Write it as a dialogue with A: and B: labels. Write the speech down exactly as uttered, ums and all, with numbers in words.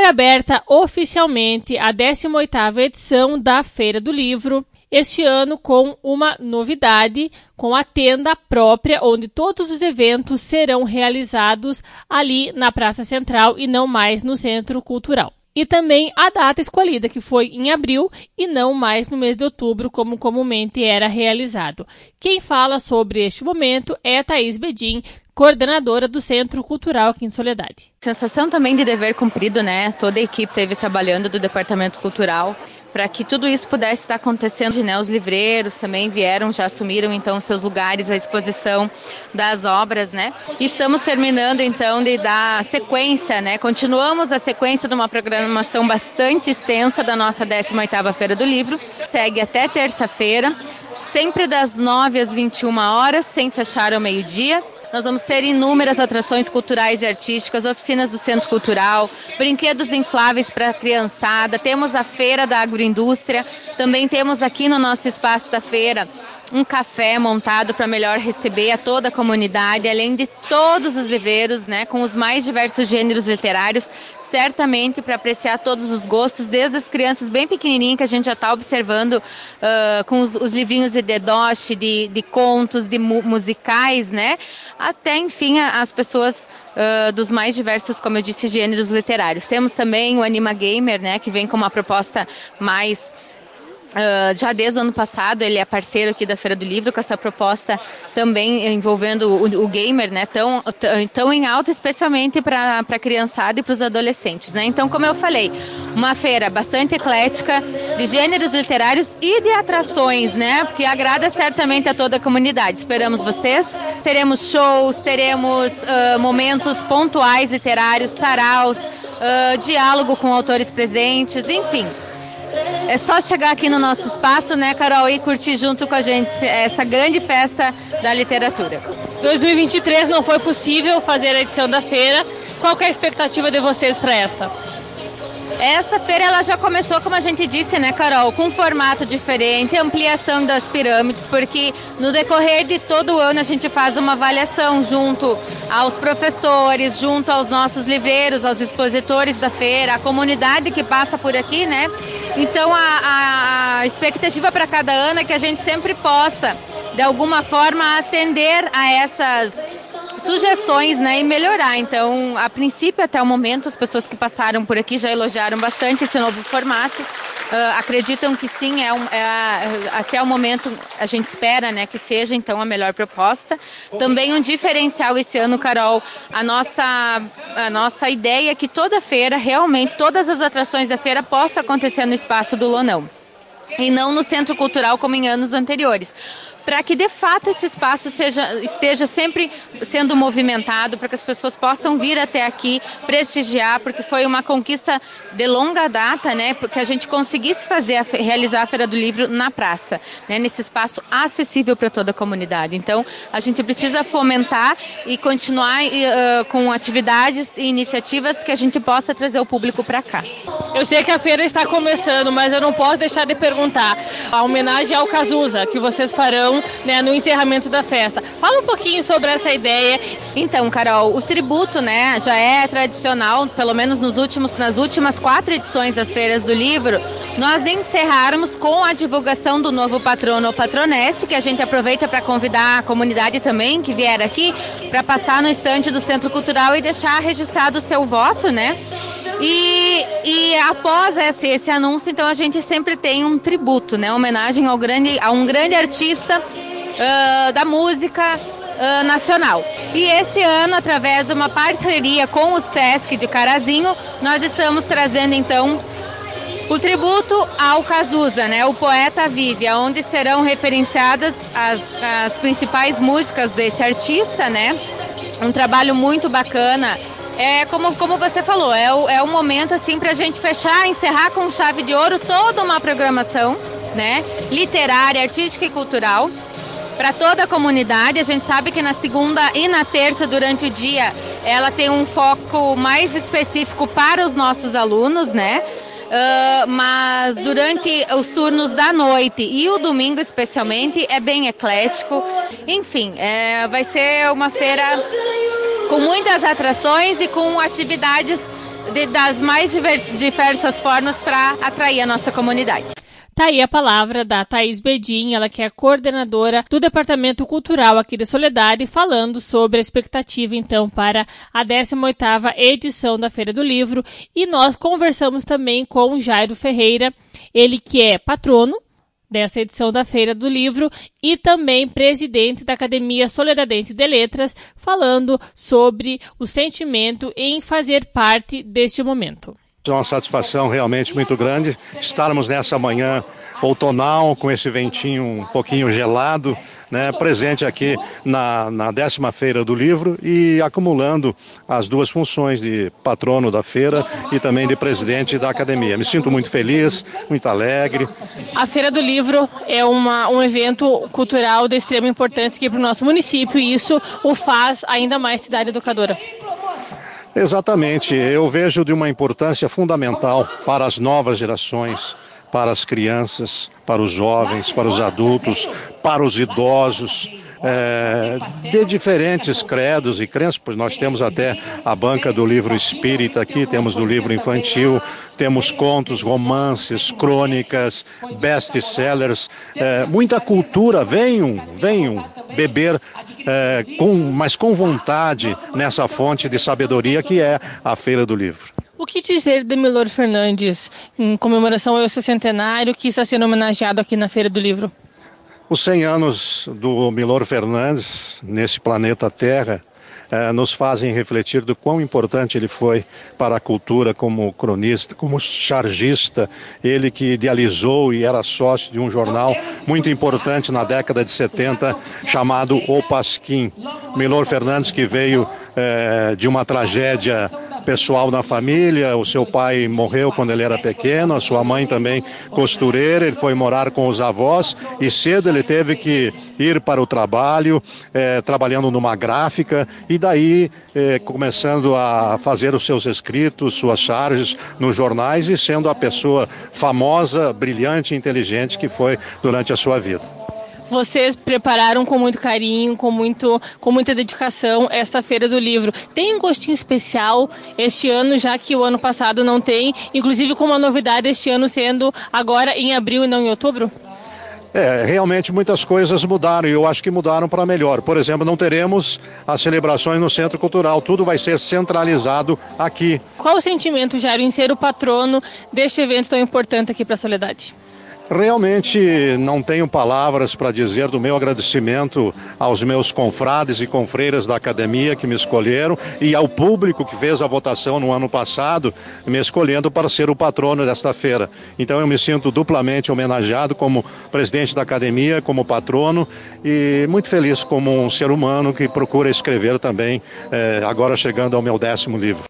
A: aberta oficialmente a décima oitava edição da Feira do Livro, este ano com uma novidade, com a tenda própria, onde todos os eventos serão realizados ali na Praça Central e não mais no Centro Cultural. E também a data escolhida, que foi em abril e não mais no mês de outubro, como comumente era realizado. Quem fala sobre este momento é Thaís Bedin, coordenadora do Centro Cultural aqui em Soledade.
B: Sensação também de dever cumprido, né? Toda a equipe esteve trabalhando do Departamento Cultural para que tudo isso pudesse estar acontecendo, né? Os livreiros também vieram, já assumiram então seus lugares, a exposição das obras, né? E estamos terminando então de dar sequência, né? Continuamos a sequência de uma programação bastante extensa da nossa décima oitava Feira do Livro, segue até terça-feira, sempre das nove às vinte e uma horas, sem fechar ao meio-dia. Nós vamos ter inúmeras atrações culturais e artísticas, oficinas do Centro Cultural, brinquedos infláveis para a criançada, temos a Feira da Agroindústria, também temos aqui no nosso espaço da feira um café montado para melhor receber a toda a comunidade, além de todos os livreiros, né, com os mais diversos gêneros literários, certamente para apreciar todos os gostos, desde as crianças bem pequenininhas, que a gente já está observando uh, com os, os livrinhos de dedoche, de, de contos, de mu musicais, né, até, enfim, as pessoas uh, dos mais diversos, como eu disse, gêneros literários. Temos também o Anima Gamer, né, que vem com uma proposta mais... Uh, já desde o ano passado ele é parceiro aqui da Feira do Livro com essa proposta também envolvendo o, o gamer, né, tão, tão em alta, especialmente para a criançada e para os adolescentes, né? Então, como eu falei, uma feira bastante eclética de gêneros literários e de atrações, né, que agrada certamente a toda a comunidade. Esperamos vocês. Teremos shows, teremos uh, momentos pontuais literários, saraus, uh, diálogo com autores presentes, enfim. É só chegar aqui no nosso espaço, né, Carol, e curtir junto com a gente essa grande festa da literatura.
A: dois mil e vinte e três não foi possível fazer a edição da feira. Qual que é a expectativa de vocês para esta?
B: Essa feira ela já começou, como a gente disse, né, Carol, com um formato diferente, ampliação das pirâmides, porque no decorrer de todo o ano a gente faz uma avaliação junto aos professores, junto aos nossos livreiros, aos expositores da feira, a comunidade que passa por aqui, né? Então a, a expectativa para cada ano é que a gente sempre possa, de alguma forma, atender a essas sugestões, né, e melhorar. Então, a princípio, até o momento, as pessoas que passaram por aqui já elogiaram bastante esse novo formato. Uh, acreditam que sim, é, um, é até o momento a gente espera, né, que seja então a melhor proposta. Também um diferencial esse ano, Carol, a nossa, a nossa ideia é que toda feira, realmente, todas as atrações da feira possam acontecer no espaço do Lonão e não no Centro Cultural como em anos anteriores, para que de fato esse espaço seja, esteja sempre sendo movimentado, para que as pessoas possam vir até aqui prestigiar, porque foi uma conquista de longa data, né, porque a gente conseguisse fazer, a, realizar a Feira do Livro na praça, né, nesse espaço acessível para toda a comunidade. Então, a gente precisa fomentar e continuar uh, com atividades e iniciativas que a gente possa trazer o público para cá.
A: Eu sei que a feira está começando, mas eu não posso deixar de perguntar a homenagem ao Cazuza, que vocês farão, né, no encerramento da festa. Fala um pouquinho sobre essa ideia.
B: Então, Carol, o tributo, né, já é tradicional, pelo menos nos últimos, nas últimas quatro edições das feiras do livro, nós encerrarmos com a divulgação do novo patrono ou patronesse, que a gente aproveita para convidar a comunidade também que vier aqui para passar no estande do Centro Cultural e deixar registrado o seu voto, né? E, e após esse, esse anúncio, então, a gente sempre tem um tributo, né? Homenagem ao grande, a um grande artista uh, da música uh, nacional. E esse ano, através de uma parceria com o Sesc de Carazinho, nós estamos trazendo, então, o tributo ao Cazuza, né? O Poeta Vive, onde serão referenciadas as, as principais músicas desse artista, né? Um trabalho muito bacana. É como, como você falou, é o, é o momento assim para a gente fechar, encerrar com chave de ouro toda uma programação, né, literária, artística e cultural para toda a comunidade. A gente sabe que na segunda e na terça, durante o dia, ela tem um foco mais específico para os nossos alunos, né? Uh, mas durante os turnos da noite e o domingo especialmente é bem eclético. Enfim, é, vai ser uma feira com muitas atrações e com atividades de, das mais divers, diversas formas para atrair a nossa comunidade.
A: Tá aí a palavra da Thaís Bedin, ela que é coordenadora do Departamento Cultural aqui de Soledade, falando sobre a expectativa, então, para a décima oitava edição da Feira do Livro. E nós conversamos também com o Jairo Ferreira, ele que é patrono dessa edição da Feira do Livro e também presidente da Academia Soledadense de Letras, falando sobre o sentimento em fazer parte deste momento.
C: É uma satisfação realmente muito grande estarmos nessa manhã outonal, com esse ventinho um pouquinho gelado, né, presente aqui na, na décima Feira do Livro e acumulando as duas funções de patrono da feira e também de presidente da academia. Me sinto muito feliz, muito alegre.
A: A Feira do Livro é uma, um evento cultural de extrema importância aqui para o nosso município e isso o faz ainda mais cidade educadora.
C: Exatamente, eu vejo de uma importância fundamental para as novas gerações, para as crianças, para os jovens, para os adultos, para os idosos, é, de diferentes credos e crenças, pois nós temos até a banca do livro espírita aqui, temos do livro infantil, temos contos, romances, crônicas, best-sellers, é, muita cultura. Venham, venham beber, é, com, mas com vontade nessa fonte de sabedoria que é a Feira do Livro.
A: O que dizer de Milor Fernandes, em comemoração ao seu centenário, que está sendo homenageado aqui na Feira do Livro?
C: Os cem anos do Milor Fernandes, nesse planeta Terra, eh, nos fazem refletir do quão importante ele foi para a cultura como cronista, como chargista, ele que idealizou e era sócio de um jornal muito importante na década de setenta, chamado O Pasquim. Milor Fernandes, que veio eh, de uma tragédia pessoal na família, o seu pai morreu quando ele era pequeno, a sua mãe também costureira, ele foi morar com os avós e cedo ele teve que ir para o trabalho, eh, trabalhando numa gráfica e daí eh, começando a fazer os seus escritos, suas charges nos jornais e sendo a pessoa famosa, brilhante e inteligente que foi durante a sua vida.
A: Vocês prepararam com muito carinho, com, muito, com muita dedicação esta Feira do Livro. Tem um gostinho especial este ano, já que o ano passado não tem, inclusive com uma novidade este ano sendo agora em abril e não em outubro?
C: É, realmente muitas coisas mudaram e eu acho que mudaram para melhor. Por exemplo, não teremos as celebrações no Centro Cultural, tudo vai ser centralizado aqui.
A: Qual o sentimento, Jairo, em ser o patrono deste evento tão importante aqui para a Soledade?
C: Realmente não tenho palavras para dizer do meu agradecimento aos meus confrades e confreiras da academia que me escolheram e ao público que fez a votação no ano passado, me escolhendo para ser o patrono desta feira. Então eu me sinto duplamente homenageado como presidente da academia, como patrono e muito feliz como um ser humano que procura escrever também, eh, agora chegando ao meu décimo livro.